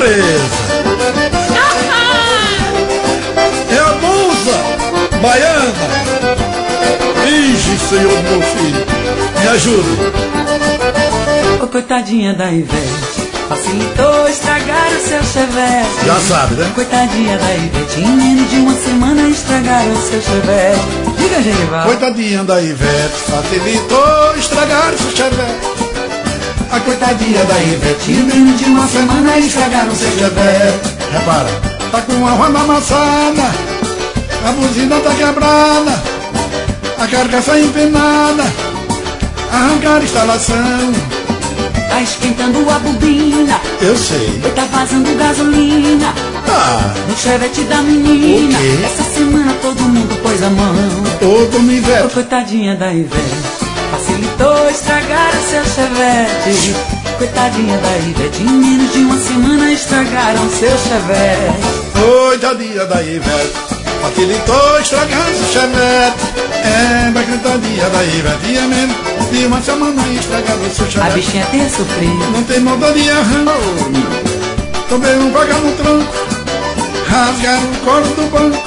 beleza. É a musa baiana. Vige, Senhor do meu filho, me ajude. Ô, coitadinha da Ivete, facilitou estragar o seu chevette. Já sabe, né? Coitadinha da Ivete, em menos de uma semana estragaram o seu chevette. Diga, Genival. Coitadinha da Ivete, facilitou estragar o seu chevette. A coitadinha da Ivete, Em menos de uma semana estragaram o seu chevette. repara, tá com a roda amassada, a buzina tá quebrada, a carcaça empenada, arrancar a instalação. Tá esquentando a bobina, Eu sei. tá vazando gasolina Ah, no chevette da menina. O quê? Essa semana todo mundo pôs a mão. ô dona Ô, Ivete, coitadinha da Ivete, facilitou estragar o seu chevette. Coitadinha da Ivete, em menos de uma semana estragaram o seu chevette. coitadinha da Ivete, facilitou estragar o seu chevette. É, mas coitadinha da Ivete, é mesmo de uma semana estragado o seu A chevette. bichinha tem sofrido. Não tem moda de arranjo, também não paga no tranco, rasgaram o colo do banco,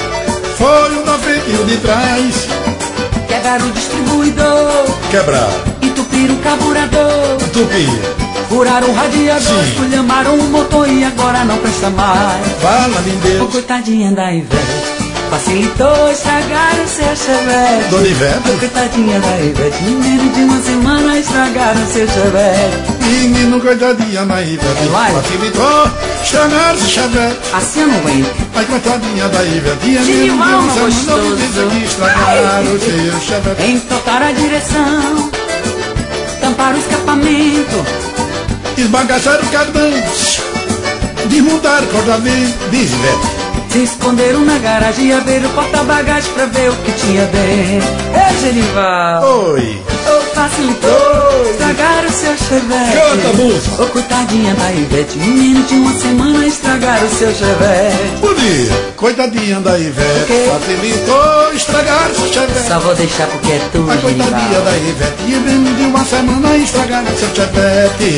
foi o da frente e o de trás. Quebraram o distribuidor, Quebrar, entupiram o carburador, tupi, furaram o radiador, Sim. esculhamaram o motor e agora não presta mais. fala-me em Ô, Deus. coitadinha da Ivete, facilitou estragar o seu chevette. Dona Ivete, Ô, coitadinha da Ivete, em menos de uma semana estragaram o seu chevette. menino, coitadinha da Ivete, Vai. facilitou estragar o chevette. Assim eu não aguento. Ai, coitadinha da Ivete, é mesmo de Genival, uma semana gostoso. disse que estragaram o seu chevette. Entortaram a direção, tamparam o escapamento, Esbagaçaram o cardão, desmontaram o corda-vento. Diz, Ivete, se esconderam na garagem e abriram o porta-bagagem pra ver o que tinha dentro. Ei, Genival! oi, Ô, facilitou, estragaram o seu chevette. canta a música. Ô, coitadinha da Ivete, em menos de uma semana estragaram o seu chevette. Bom dia, coitadinha da O Ivete, quê? facilitou estragar o seu chevette. Só vou deixar porque é tu, A coitadinha Genival. da Ivete, e menos de uma semana estragaram o seu chevette.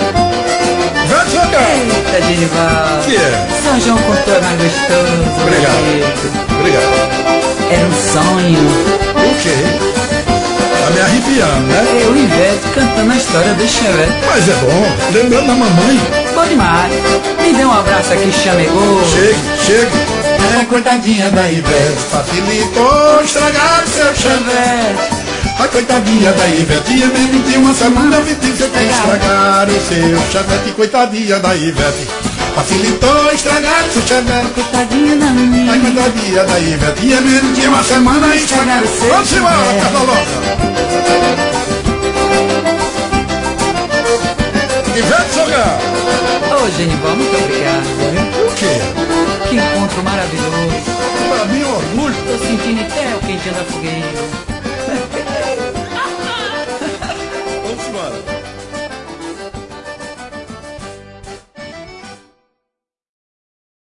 Vai jogar! Eita, Genival. Que é? São João contou é mais gostoso. Obrigado. meu querido. Obrigado. Era um sonho. O quê? Tá me arrepiando, né? Eu e Ivete cantando a história do chevette. Mas é bom, lembrando da mamãe. Bom demais. Me dê um abraço aqui, chamegou. Chegue, chegue. É, coitadinha da Ivete, facilitou estragar o seu chevette. A coitadinha da Ivete, e menos de uma semana disse que estragar o seu chevette. Coitadinha da Ivete, facilitou estragar o seu chevette. Coitadinha da A menina. coitadinha da Ivete, e menos de uma semana estragar o seu chevette. Vamos embora, casa louca. Ivete Sogar. Ô, Genival, muito obrigado. Viu? O quê? Que encontro maravilhoso. Para mim é um orgulho. Tô sentindo até o quentinho da fogueira.